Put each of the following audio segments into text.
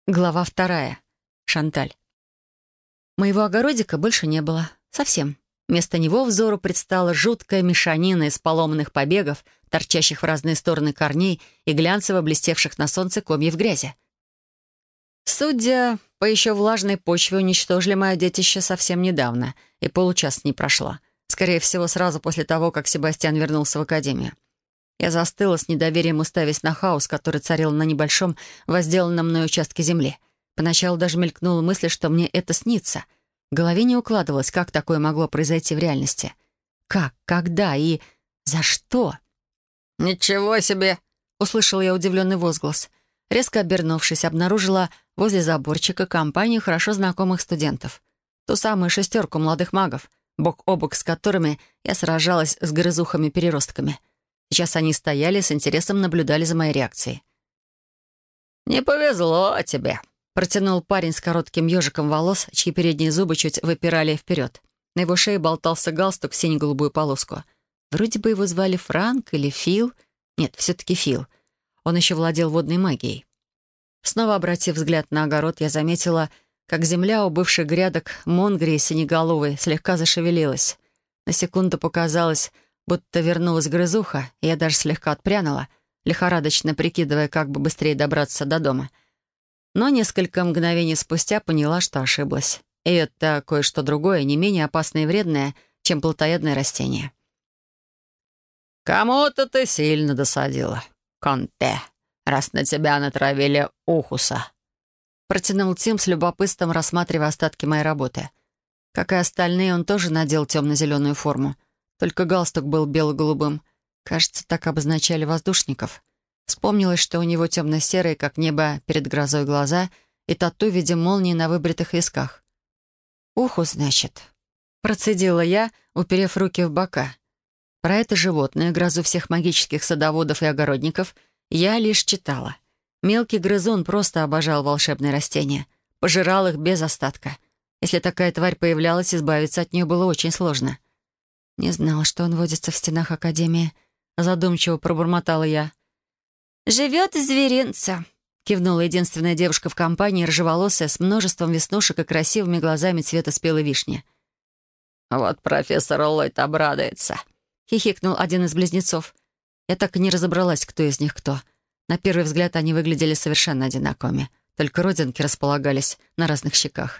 Глава 2. Шанталь. Моего огородика больше не было. Совсем. Вместо него взору предстала жуткая мешанина из поломанных побегов, торчащих в разные стороны корней и глянцево блестевших на солнце комьев грязи. Судя по еще влажной почве, уничтожили мое детище совсем недавно, и получаса не прошло. Скорее всего, сразу после того, как Себастьян вернулся в академию. Я застыла с недоверием, уставясь на хаос, который царил на небольшом, возделанном мной участке земли. Поначалу даже мелькнула мысль, что мне это снится. В голове не укладывалось, как такое могло произойти в реальности. Как, когда и за что? «Ничего себе!» — услышала я удивленный возглас. Резко обернувшись, обнаружила возле заборчика компанию хорошо знакомых студентов. Ту самую шестерку молодых магов, бок о бок с которыми я сражалась с грызухами-переростками. Сейчас они стояли, с интересом наблюдали за моей реакцией. «Не повезло тебе», — протянул парень с коротким ежиком волос, чьи передние зубы чуть выпирали вперед. На его шее болтался галстук в сине-голубую полоску. Вроде бы его звали Франк или Фил. Нет, все-таки Фил. Он еще владел водной магией. Снова обратив взгляд на огород, я заметила, как земля у бывших грядок Монгрии синеголовой слегка зашевелилась. На секунду показалось, будто вернулась грызуха, и я даже слегка отпрянула, лихорадочно прикидывая, как бы быстрее добраться до дома. Но несколько мгновений спустя поняла, что ошиблась. И это кое-что другое, не менее опасное и вредное, чем плотоядное растение. «Кому-то ты сильно досадила, Конте, раз на тебя натравили Ухуса», протянул Тим с любопытством, рассматривая остатки моей работы. Как и остальные, он тоже надел темно-зеленую форму. Только галстук был бело-голубым. Кажется, так обозначали воздушников. Вспомнилось, что у него темно-серые, как небо перед грозой, глаза и тату в виде молнии на выбритых висках. «Уху, значит», — процедила я, уперев руки в бока. Про это животное, грозу всех магических садоводов и огородников, я лишь читала. Мелкий грызун просто обожал волшебные растения. Пожирал их без остатка. Если такая тварь появлялась, избавиться от нее было очень сложно. «Не знала, что он водится в стенах Академии», — задумчиво пробормотала я. «Живет из зверинца», — кивнула единственная девушка в компании, рыжеволосая, с множеством веснушек и красивыми глазами цвета спелой вишни. «Вот профессор Ллойд обрадуется», — хихикнул один из близнецов. Я так и не разобралась, кто из них кто. На первый взгляд они выглядели совершенно одинаковыми, только родинки располагались на разных щеках.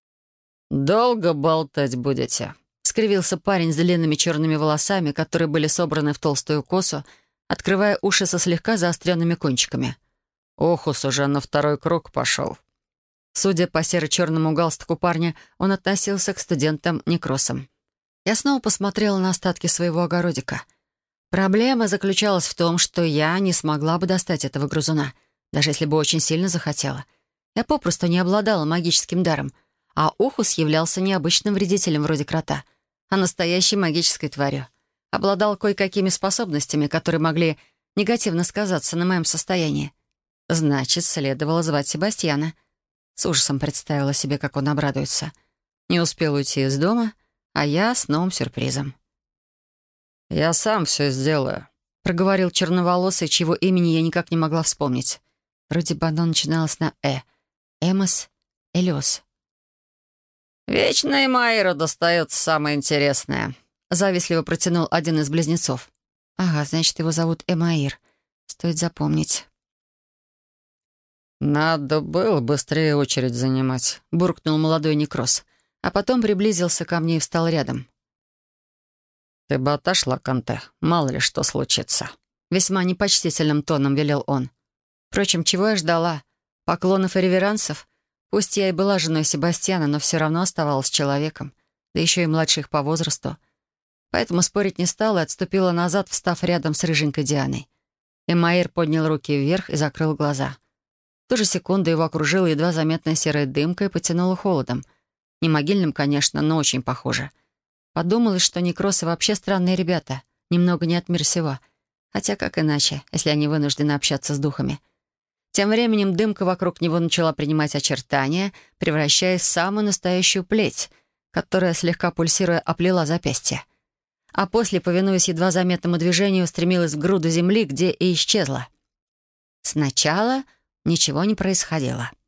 «Долго болтать будете?» — скривился парень с длинными черными волосами, которые были собраны в толстую косу, открывая уши со слегка заостренными кончиками. «Охус уже на второй круг пошел». Судя по серо-черному галстуку парня, он относился к студентам-некросам. Я снова посмотрела на остатки своего огородика. Проблема заключалась в том, что я не смогла бы достать этого грызуна, даже если бы очень сильно захотела. Я попросту не обладала магическим даром, а Ухус являлся необычным вредителем вроде крота, а настоящей магической тварью. Обладал кое-какими способностями, которые могли негативно сказаться на моем состоянии. Значит, следовало звать Себастьяна. С ужасом представила себе, как он обрадуется. Не успел уйти из дома, а я с новым сюрпризом. «Я сам все сделаю», — проговорил черноволосый, чьего имени я никак не могла вспомнить. Вроде бы оно начиналось на «э». Эмос, Элиос. «Вечно и Майеру достается самое интересное», — завистливо протянул один из близнецов. «Ага, значит, его зовут Эмаир. Стоит запомнить». «Надо было быстрее очередь занимать», — буркнул молодой некрос, а потом приблизился ко мне и встал рядом. «Ты бы отошла, Конте, мало ли что случится», — весьма непочтительным тоном велел он. Впрочем, чего я ждала? Поклонов и реверансов? Пусть я и была женой Себастьяна, но все равно оставалась человеком, да еще и младших по возрасту. Поэтому спорить не стала и отступила назад, встав рядом с рыженькой Дианой. Эмаир поднял руки вверх и закрыл глаза. В ту же секунду его окружила едва заметная серая дымка и потянула холодом. Не могильным, конечно, но очень похоже. Подумалось, что некросы вообще странные ребята, немного не от мира сего. Хотя как иначе, если они вынуждены общаться с духами? Тем временем дымка вокруг него начала принимать очертания, превращаясь в самую настоящую плеть, которая, слегка пульсируя, оплела запястье. А после, повинуясь едва заметному движению, устремилась в груду земли, где и исчезла. Сначала ничего не происходило.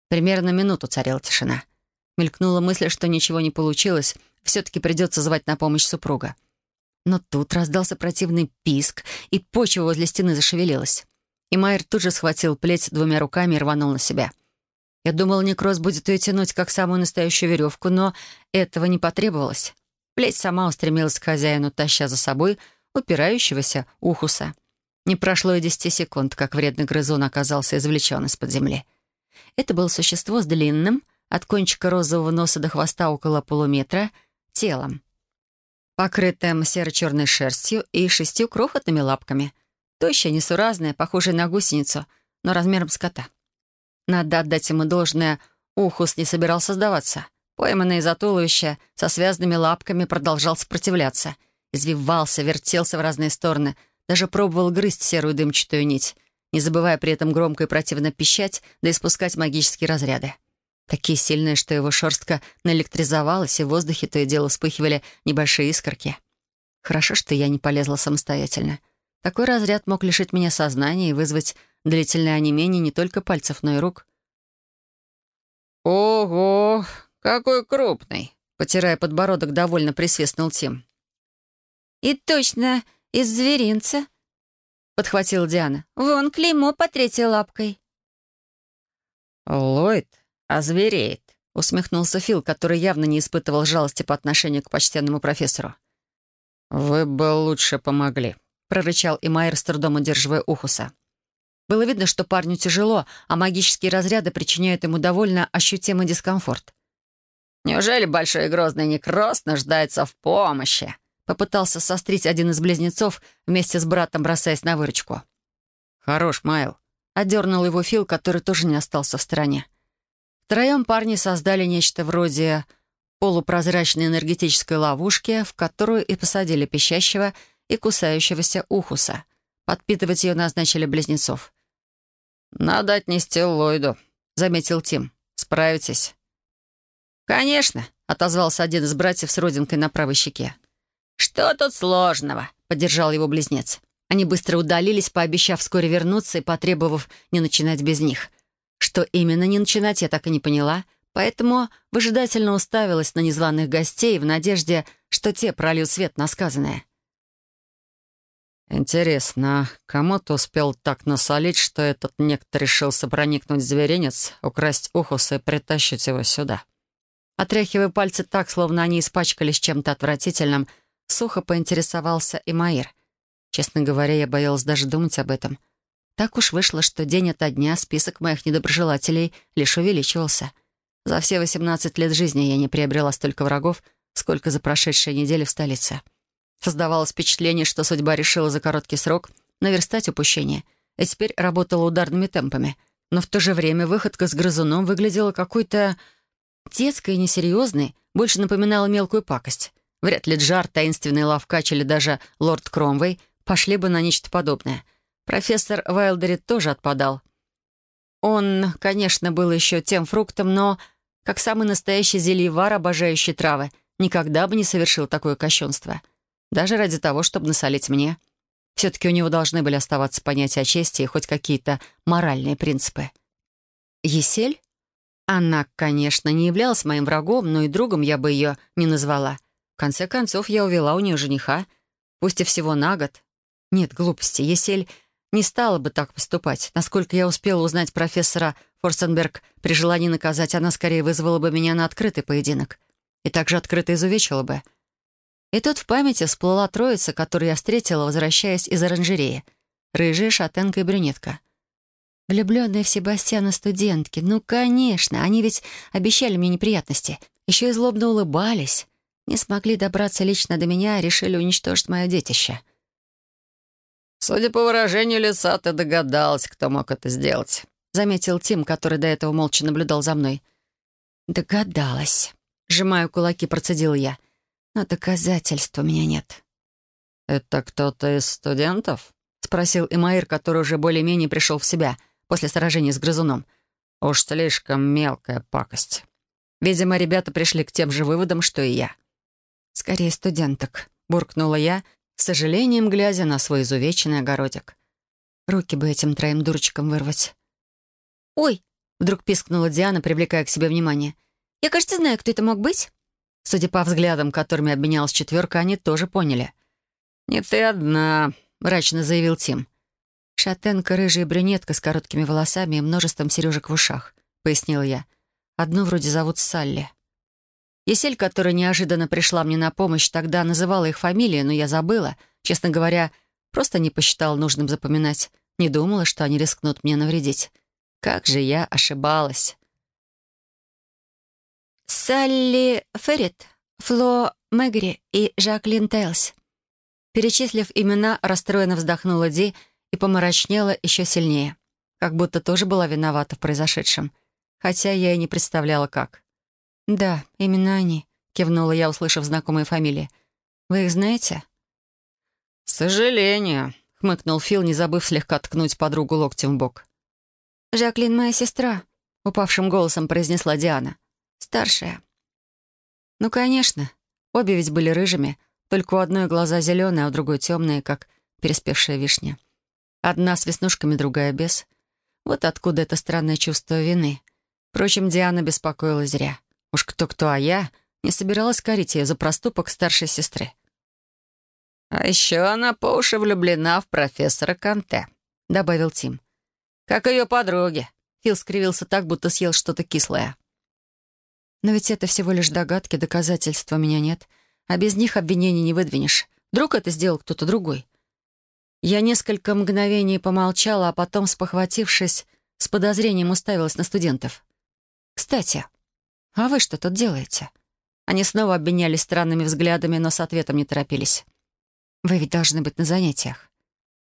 Примерно минуту царила тишина. Мелькнула мысль, что ничего не получилось, все-таки придется звать на помощь супруга. Но тут раздался противный писк, и почва возле стены зашевелилась. И Майер тут же схватил плеть двумя руками и рванул на себя. Я думал, некроз будет ее тянуть, как самую настоящую веревку, но этого не потребовалось. Плеть сама устремилась к хозяину, таща за собой упирающегося Ухуса. Не прошло и 10 секунд, как вредный грызун оказался извлечен из-под земли. Это было существо с длинным, от кончика розового носа до хвоста около полуметра, телом, покрытым серо-черной шерстью и 6 крохотными лапками. Тощая, несуразная, похожая на гусеницу, но размером с кота. Надо отдать ему должное, Ухус не собирался сдаваться. Пойманный за туловища, со связанными лапками, продолжал сопротивляться. Извивался, вертелся в разные стороны, даже пробовал грызть серую дымчатую нить, не забывая при этом громко и противно пищать, да испускать магические разряды. Такие сильные, что его шерстка наэлектризовалась, и в воздухе то и дело вспыхивали небольшие искорки. Хорошо, что я не полезла самостоятельно. Такой разряд мог лишить меня сознания и вызвать длительное онемение не только пальцев, но и рук. «Ого, какой крупный!» Потирая подбородок, довольно присвистнул Тим. «И точно из зверинца», — подхватила Диана. «Вон клеймо по 3-й лапкой». «Ллойд озвереет», — усмехнулся Фил, который явно не испытывал жалости по отношению к почтенному профессору. «Вы бы лучше помогли», — прорычал Имайер, с трудом удерживая Ухуса. Было видно, что парню тяжело, а магические разряды причиняют ему довольно ощутимый дискомфорт. «Неужели большой и грозный некроз нуждается в помощи?» — попытался сострить один из близнецов, вместе с братом бросаясь на выручку. «Хорош, Майл», — отдернул его Фил, который тоже не остался в стороне. Втроем парни создали нечто вроде полупрозрачной энергетической ловушки, в которую и посадили пищащего и кусающегося Ухуса. Подпитывать ее назначили близнецов. «Надо отнести Ллойду», — заметил Тим. «Справитесь?» «Конечно», — отозвался один из братьев с родинкой на правой щеке. «Что тут сложного?» — поддержал его близнец. Они быстро удалились, пообещав вскоре вернуться и потребовав не начинать без них. Что именно не начинать, я так и не поняла, поэтому выжидательно уставилась на незваных гостей в надежде, что те прольют свет на сказанное. «Интересно, кому-то успел так насолить, что этот некто решился проникнуть в зверинец, украсть Ухуса и притащить его сюда?» Отряхивая пальцы так, словно они испачкались чем-то отвратительным, сухо поинтересовался Имаир. Честно говоря, я боялась даже думать об этом. Так уж вышло, что день ото дня список моих недоброжелателей лишь увеличивался. За все 18 лет жизни я не приобрела столько врагов, сколько за прошедшие недели в столице. Создавалось впечатление, что судьба решила за короткий срок наверстать упущение, и теперь работала ударными темпами. Но в то же время выходка с грызуном выглядела какой-то детской и несерьезной, больше напоминала мелкую пакость. Вряд ли Джар, таинственный лавкач или даже лорд Кромвей пошли бы на нечто подобное. Профессор Вайлдерит тоже отпадал. Он, конечно, был еще тем фруктом, но, как самый настоящий зельевар, обожающий травы, никогда бы не совершил такое кощунство. Даже ради того, чтобы насолить мне. Все-таки у него должны были оставаться понятия о чести и хоть какие-то моральные принципы. Есель? Она, конечно, не являлась моим врагом, но и другом я бы ее не назвала. В конце концов, я увела у нее жениха, пусть и всего на год. Нет, глупости, Есель не стала бы так поступать. Насколько я успела узнать профессора Форсенберг, при желании наказать, она скорее вызвала бы меня на открытый поединок. И также открыто изувечила бы. И тут в памяти всплыла троица, которую я встретила, возвращаясь из оранжереи. Рыжая, шатенка и брюнетка. Влюбленные в Себастьяна студентки. Ну, конечно, они ведь обещали мне неприятности. Еще и злобно улыбались. Не смогли добраться лично до меня и решили уничтожить мое детище. «Судя по выражению лица, ты догадалась, кто мог это сделать», — заметил Тим, который до этого молча наблюдал за мной. «Догадалась». Сжимая кулаки, процедила я. «Но доказательств у меня нет». «Это кто-то из студентов?» — спросил Имаир, который уже более-менее пришел в себя после сражения с грызуном. «Уж слишком мелкая пакость». Видимо, ребята пришли к тем же выводам, что и я. «Скорее студенток», — буркнула я, с сожалением глядя на свой изувеченный огородик. Руки бы этим троим дурочкам вырвать. «Ой, Вдруг пискнула Диана, привлекая к себе внимание. «Я, кажется, знаю, кто это мог быть». Судя по взглядам, которыми обменялась четверка, они тоже поняли. «Не ты одна», — мрачно заявил Тим. «Шатенка, рыжая брюнетка с короткими волосами и множеством сережек в ушах», — пояснила я. «Одну вроде зовут Салли». Есель, которая неожиданно пришла мне на помощь, тогда называла их фамилии, но я забыла. Честно говоря, просто не посчитала нужным запоминать. Не думала, что они рискнут мне навредить. Как же я ошибалась. «Салли Феррит, Фло Мэгри и Жаклин Тейлс». Перечислив имена, расстроенно вздохнула Ди и помрачнела еще сильнее. Как будто тоже была виновата в произошедшем. Хотя я и не представляла, как. «Да, именно они», — кивнула я, услышав знакомые фамилии. «Вы их знаете?» «К сожалению», — хмыкнул Фил, не забыв слегка ткнуть подругу локтем в бок. «Жаклин моя сестра», — упавшим голосом произнесла Диана. «Старшая». «Ну, конечно. Обе ведь были рыжими, только у одной глаза зеленые, а у другой темные, как переспевшая вишня. Одна с веснушками, другая без. Вот откуда это странное чувство вины. Впрочем, Диана беспокоилась зря. Уж кто-кто, а я не собиралась корить ее за проступок старшей сестры. «А еще она по уши влюблена в профессора Канте», — добавил Тим. «Как ее подруги». Фил скривился так, будто съел что-то кислое. «Но ведь это всего лишь догадки, доказательств у меня нет. А без них обвинений не выдвинешь. Вдруг это сделал кто-то другой?» Я несколько мгновений помолчала, а потом, спохватившись, с подозрением уставилась на студентов. «Кстати, а вы что тут делаете?» Они снова обменялись странными взглядами, но с ответом не торопились. «Вы ведь должны быть на занятиях».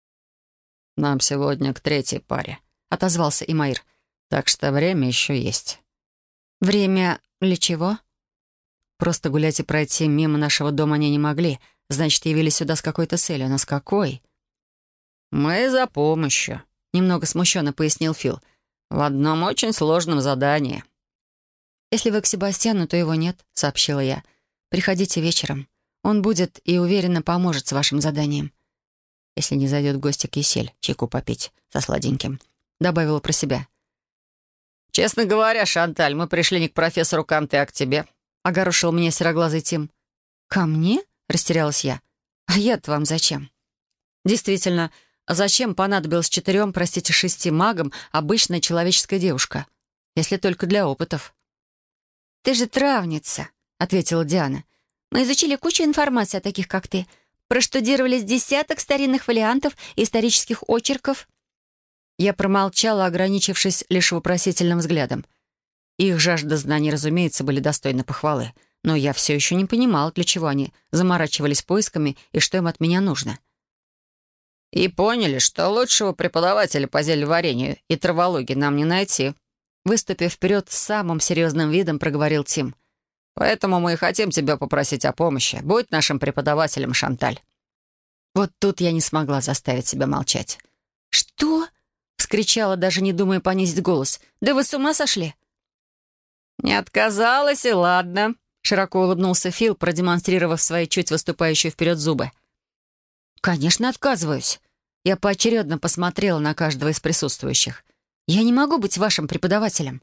«Нам сегодня к третьей паре», — отозвался Имаир. «Так что время еще есть». «Время для чего?» «Просто гулять и пройти мимо нашего дома они не могли. Значит, явились сюда с какой-то целью. Но с какой?» «Мы за помощью», — немного смущенно пояснил Фил. «В одном очень сложном задании». «Если вы к Себастьяну, то его нет», — сообщила я. «Приходите вечером. Он будет и уверенно поможет с вашим заданием. Если не зайдет в гости к Есель, чайку попить со сладеньким», — добавила про себя. «Честно говоря, Шанталь, мы пришли не к профессору Канте, а к тебе», — огорошил меня сероглазый Тим. «Ко мне?» — растерялась я. «А я-то вам зачем?» «Действительно, зачем понадобилось 4, простите, 6 магам обычная человеческая девушка? Если только для опытов». «Ты же травница», — ответила Диана. «Мы изучили кучу информации о таких, как ты. Проштудировали с десяток старинных фолиантов и исторических очерков». Я промолчала, ограничившись лишь вопросительным взглядом. Их жажда знаний, разумеется, были достойны похвалы, но я все еще не понимала, для чего они заморачивались поисками и что им от меня нужно. «И поняли, что лучшего преподавателя по зельеварению и травологии нам не найти», выступив вперед с самым серьезным видом, проговорил Тим. «Поэтому мы и хотим тебя попросить о помощи. Будь нашим преподавателем, Шанталь». Вот тут я не смогла заставить себя молчать. «Что?» — вскричала, даже не думая понизить голос. «Да вы с ума сошли?» «Не отказалась, и ладно», — широко улыбнулся Фил, продемонстрировав свои чуть выступающие вперед зубы. «Конечно, отказываюсь». Я поочередно посмотрела на каждого из присутствующих. «Я не могу быть вашим преподавателем».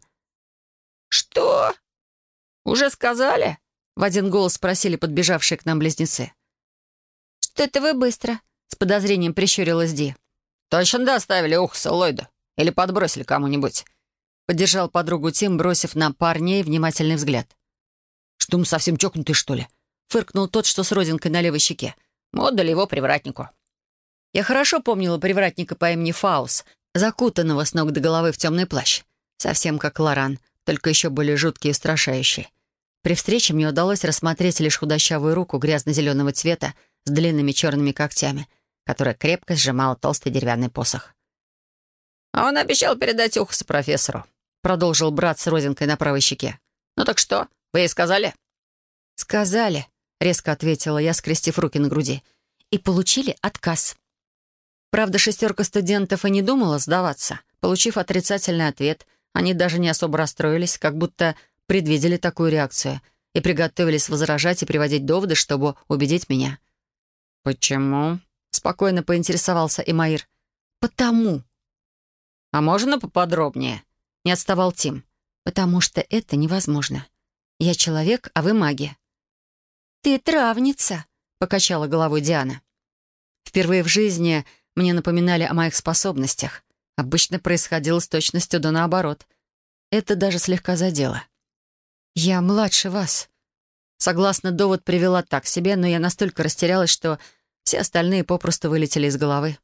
«Что? Уже сказали?» — в один голос спросили подбежавшие к нам близнецы. «Что это вы быстро?» — с подозрением прищурилась Ди. «Точно доставили Ухса Ллойду? Или подбросили кому-нибудь?» Поддержал подругу Тим, бросив на парней внимательный взгляд. «Что мы совсем чокнутые, что ли?» — фыркнул тот, что с родинкой на левой щеке. «Мы отдали его привратнику». Я хорошо помнила привратника по имени Фаус, закутанного с ног до головы в темный плащ. Совсем как Лоран, только еще более жуткий и устрашающий. При встрече мне удалось рассмотреть лишь худощавую руку грязно-зеленого цвета с длинными черными когтями, которая крепко сжимала толстый деревянный посох. «А он обещал передать Ухса профессору», — продолжил брат с родинкой на правой щеке. «Ну так что, вы ей сказали?» «Сказали», — резко ответила я, скрестив руки на груди. «И получили отказ». Правда, 6 студентов и не думала сдаваться. Получив отрицательный ответ, они даже не особо расстроились, как будто предвидели такую реакцию и приготовились возражать и приводить доводы, чтобы убедить меня. «Почему?» — спокойно поинтересовался Имаир. «Потому». «А можно поподробнее?» — не отставал Тим. «Потому что это невозможно. Я человек, а вы маги». «Ты травница», — покачала головой Диана. Впервые в жизни мне напоминали о моих способностях. Обычно происходило с точностью да наоборот. Это даже слегка задело. «Я младше вас». Согласно, довод привела так себе, но я настолько растерялась, что все остальные попросту вылетели из головы.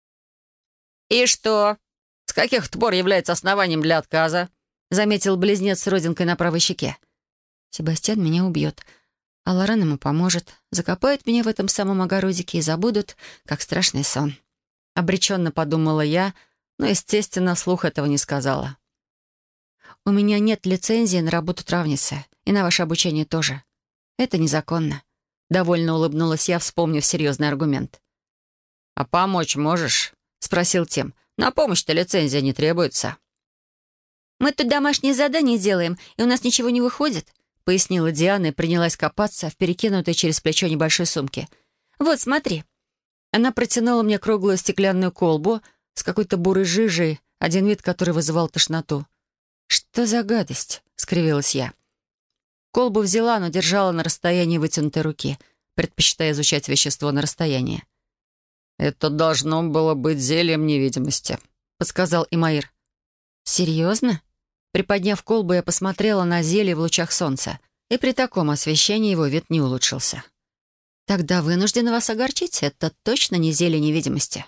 «И что? С каких пор является основанием для отказа?» — заметил близнец с родинкой на правой щеке. «Себастьян меня убьет, а Лорен ему поможет. Закопают меня в этом самом огородике и забудут, как страшный сон». Обреченно подумала я, но, естественно, вслух этого не сказала. «У меня нет лицензии на работу травницы, и на ваше обучение тоже. Это незаконно». Довольно улыбнулась я, вспомнив серьезный аргумент. «А помочь можешь?» — спросил Тим. «На помощь-то лицензия не требуется». «Мы тут домашние задания делаем, и у нас ничего не выходит», — пояснила Диана и принялась копаться в перекинутой через плечо небольшой сумке. «Вот, смотри». Она протянула мне круглую стеклянную колбу с какой-то бурой жижей, один вид которой вызывал тошноту. «Что за гадость?» — скривилась я. Колбу взяла, но держала на расстоянии вытянутой руки, предпочитая изучать вещество на расстоянии. «Это должно было быть зельем невидимости», — подсказал Имаир. «Серьезно?» Приподняв колбу, я посмотрела на зелье в лучах солнца, и при таком освещении его вид не улучшился. «Тогда вынуждена вас огорчить. Это точно не зелье невидимости».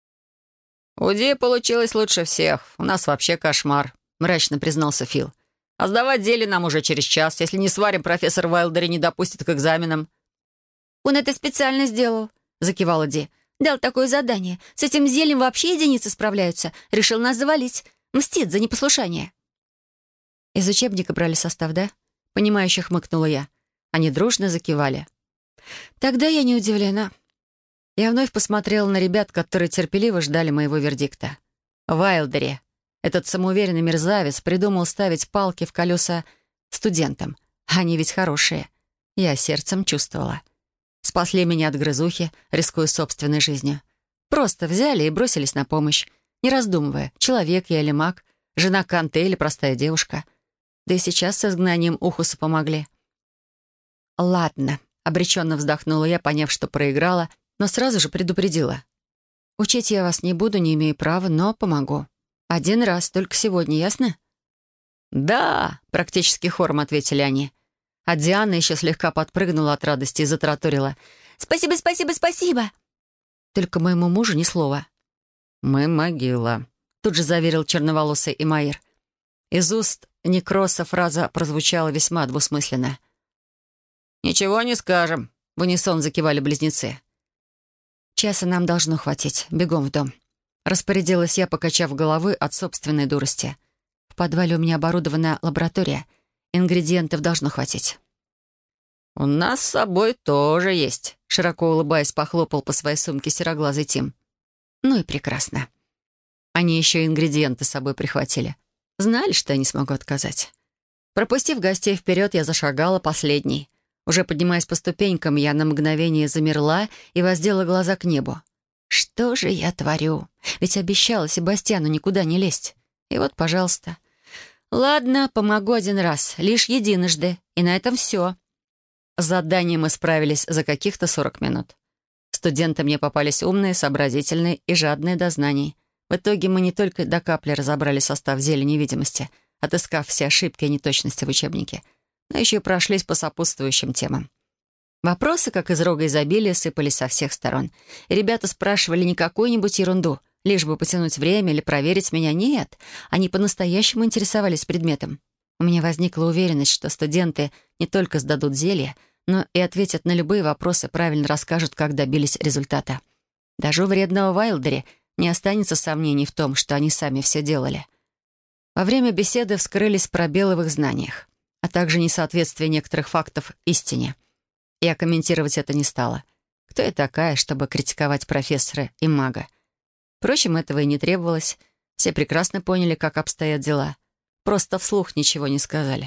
«У Ди получилось лучше всех. У нас вообще кошмар», — мрачно признался Фил. «А сдавать зелье нам уже через час. Если не сварим, профессор Уайлдери не допустит к экзаменам». «Он это специально сделал», — закивала Ди. «Дал такое задание. С этим зельем вообще единицы справляются. Решил нас завалить. Мстит за непослушание». «Из учебника брали состав, да?» Понимающе хмыкнула я. Они дружно закивали. «Тогда я не удивлена». Я вновь посмотрела на ребят, которые терпеливо ждали моего вердикта. Уайлдери, этот самоуверенный мерзавец, придумал ставить палки в колеса студентам. Они ведь хорошие. Я сердцем чувствовала. Спасли меня от грызухи, рискуя собственной жизнью. Просто взяли и бросились на помощь, не раздумывая, человек я или маг, жена Канте или простая девушка. Да и сейчас с изгнанием Ухуса помогли. «Ладно», — обреченно вздохнула я, поняв, что проиграла, но сразу же предупредила. «Учить я вас не буду, не имею права, но помогу. Один раз, только сегодня, ясно?» «Да», — практически хором ответили они. А Диана еще слегка подпрыгнула от радости и затараторила. «Спасибо, спасибо, спасибо!» Только моему мужу ни слова. «Мы могила», — тут же заверил черноволосый Имаир. Из уст Некроса фраза прозвучала весьма двусмысленно. «Ничего не скажем», — в унисон закивали близнецы. «Часа нам должно хватить. Бегом в дом». Распорядилась я, покачав головой от собственной дурости. В подвале у меня оборудована лаборатория. Ингредиентов должно хватить. «У нас с собой тоже есть», — широко улыбаясь, похлопал по своей сумке сероглазый Тим. «Ну и прекрасно. Они еще и ингредиенты с собой прихватили. Знали, что я не смогу отказать». Пропустив гостей вперед, я зашагала последней. Уже поднимаясь по ступенькам, я на мгновение замерла и воздела глаза к небу. Что же я творю? Ведь обещала Себастьяну никуда не лезть. И вот, пожалуйста. Ладно, помогу один раз, лишь единожды, и на этом все. С заданием мы справились за каких-то 40 минут. Студенты мне попались умные, сообразительные и жадные до знаний. В итоге мы не только до капли разобрали состав зелья невидимости, отыскав все ошибки и неточности в учебнике, но еще и прошлись по сопутствующим темам. Вопросы, как из рога изобилия, сыпались со всех сторон. И ребята спрашивали не какую-нибудь ерунду, лишь бы потянуть время или проверить меня. Нет, они по-настоящему интересовались предметом. У меня возникла уверенность, что студенты не только сдадут зелье, но и ответят на любые вопросы, правильно расскажут, как добились результата. Даже у вредного Уайлдери не останется сомнений в том, что они сами все делали. Во время беседы вскрылись пробелы в их знаниях, а также несоответствие некоторых фактов истине. Я комментировать это не стала. Кто я такая, чтобы критиковать профессора и мага? Впрочем, этого и не требовалось. Все прекрасно поняли, как обстоят дела. Просто вслух ничего не сказали.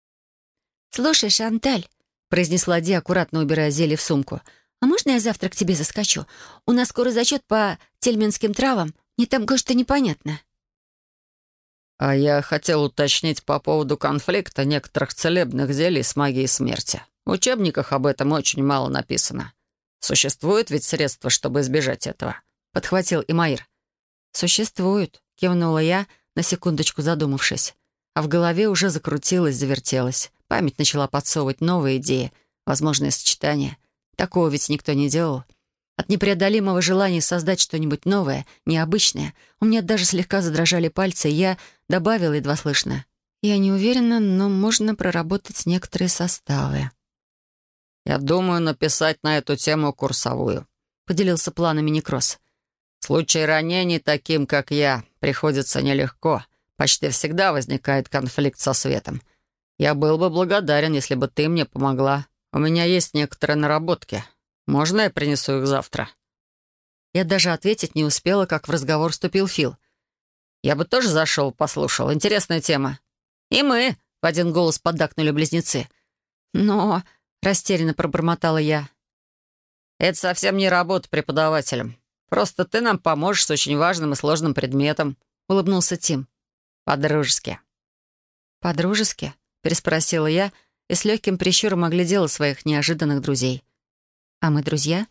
«Слушай, Шанталь», — произнесла Ди, аккуратно убирая зелье в сумку, «а можно я завтра к тебе заскочу? У нас скоро зачет по тельминским травам. Мне там кое-что непонятно». А я хотел уточнить по поводу конфликта некоторых целебных зелий с магией смерти. В учебниках об этом очень мало написано. Существует ведь средства, чтобы избежать этого?» — подхватил Имаир. «Существуют», — кивнула я, на секундочку задумавшись. А в голове уже закрутилось, завертелось. Память начала подсовывать новые идеи, возможные сочетания. Такого ведь никто не делал. От непреодолимого желания создать что-нибудь новое, необычное, у меня даже слегка задрожали пальцы, и я добавила едва слышно. «Я не уверена, но можно проработать некоторые составы». «Я думаю написать на эту тему курсовую», — поделился планами Некроз. «В случае ранений таким, как я, приходится нелегко. Почти всегда возникает конфликт со светом. Я был бы благодарен, если бы ты мне помогла. У меня есть некоторые наработки. Можно я принесу их завтра?» Я даже ответить не успела, как в разговор вступил Фил. «Я бы тоже зашел, послушал. Интересная тема». «И мы!» — в один голос поддакнули близнецы. «Но...» — растерянно пробормотала я. «Это совсем не работа преподавателем. Просто ты нам поможешь с очень важным и сложным предметом», — улыбнулся Тим. «По-дружески». «По-дружески?» — переспросила я и с легким прищуром оглядела своих неожиданных друзей. «А мы друзья?»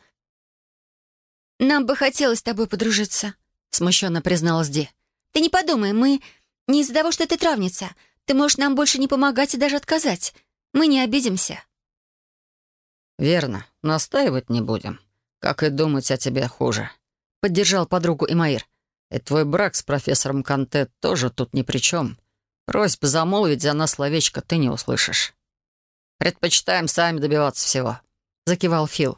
«Нам бы хотелось с тобой подружиться», — смущенно призналась Ди. «Ты не подумай, мы не из-за того, что ты травница. Ты можешь нам больше не помогать и даже отказать. Мы не обидимся». «Верно. Настаивать не будем. Как и думать о тебе хуже», — поддержал подругу Имаир. «И твой брак с профессором Канте тоже тут ни при чем. Просьб замолвить за нас словечко ты не услышишь. Предпочитаем сами добиваться всего», — закивал Фил.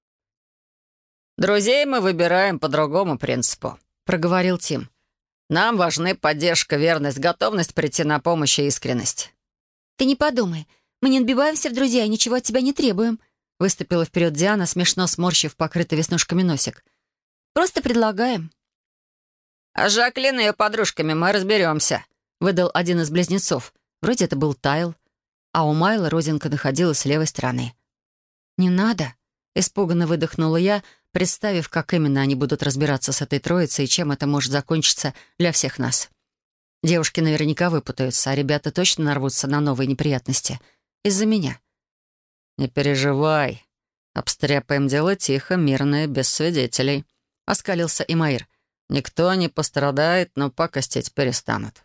«Друзей мы выбираем по другому принципу», — проговорил Тим. «Нам важны поддержка, верность, готовность прийти на помощь и искренность». «Ты не подумай. Мы не набиваемся в друзья и ничего от тебя не требуем», — выступила вперед Диана, смешно сморщив покрытый веснушками носик. «Просто предлагаем». «А с Жаклин и ее подружками мы разберемся», — выдал один из близнецов. Вроде это был Тайл, а у Майла родинка находилась с левой стороны. «Не надо», — испуганно выдохнула я, представив, как именно они будут разбираться с этой троицей и чем это может закончиться для всех нас. Девушки наверняка выпутаются, а ребята точно нарвутся на новые неприятности. Из-за меня. «Не переживай. Обстряпаем дело тихо, мирно и без свидетелей», — оскалился Имаир. «Никто не пострадает, но пакостить перестанут».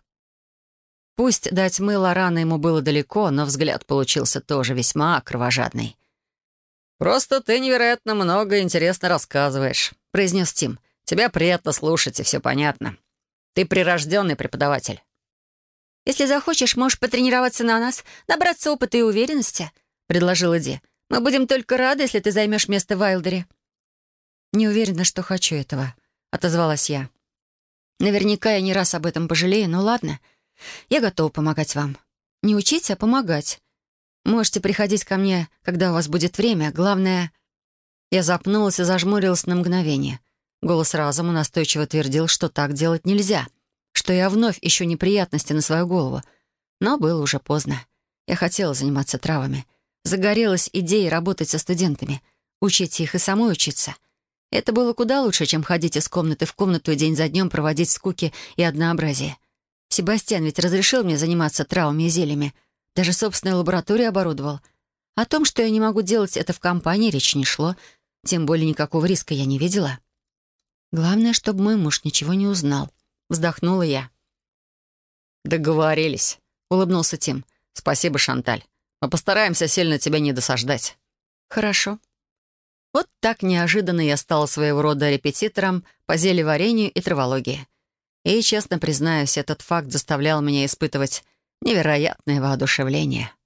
Пусть до тьмы Лорана ему было далеко, но взгляд получился тоже весьма кровожадный. «Просто ты невероятно много и интересно рассказываешь», — произнес Тим. «Тебя приятно слушать, и все понятно. Ты прирожденный преподаватель». «Если захочешь, можешь потренироваться на нас, набраться опыта и уверенности», — предложила Ди. «Мы будем только рады, если ты займешь место в Вайлдере». «Не уверена, что хочу этого», — отозвалась я. «Наверняка я не раз об этом пожалею, но ладно. Я готова помогать вам. Не учить, а помогать. Можете приходить ко мне, когда у вас будет время. Главное...» Я запнулась и зажмурилась на мгновение. Голос разума настойчиво твердил, что так делать нельзя, что я вновь ищу неприятности на свою голову. Но было уже поздно. Я хотела заниматься травами. Загорелась идеей работать со студентами, учить их и самой учиться. Это было куда лучше, чем ходить из комнаты в комнату и день за днем проводить скуки и однообразие. Себастьян ведь разрешил мне заниматься травами и зельями. Даже собственную лабораторию оборудовал. О том, что я не могу делать это в компании, речи не шло. Тем более никакого риска я не видела. Главное, чтобы мой муж ничего не узнал. Вздохнула я. «Договорились», — улыбнулся Тим. «Спасибо, Шанталь. Мы постараемся сильно тебя не досаждать». «Хорошо». Вот так неожиданно я стала своего рода репетитором по зельеварению и травологии. И, честно признаюсь, этот факт заставлял меня испытывать невероятное воодушевление.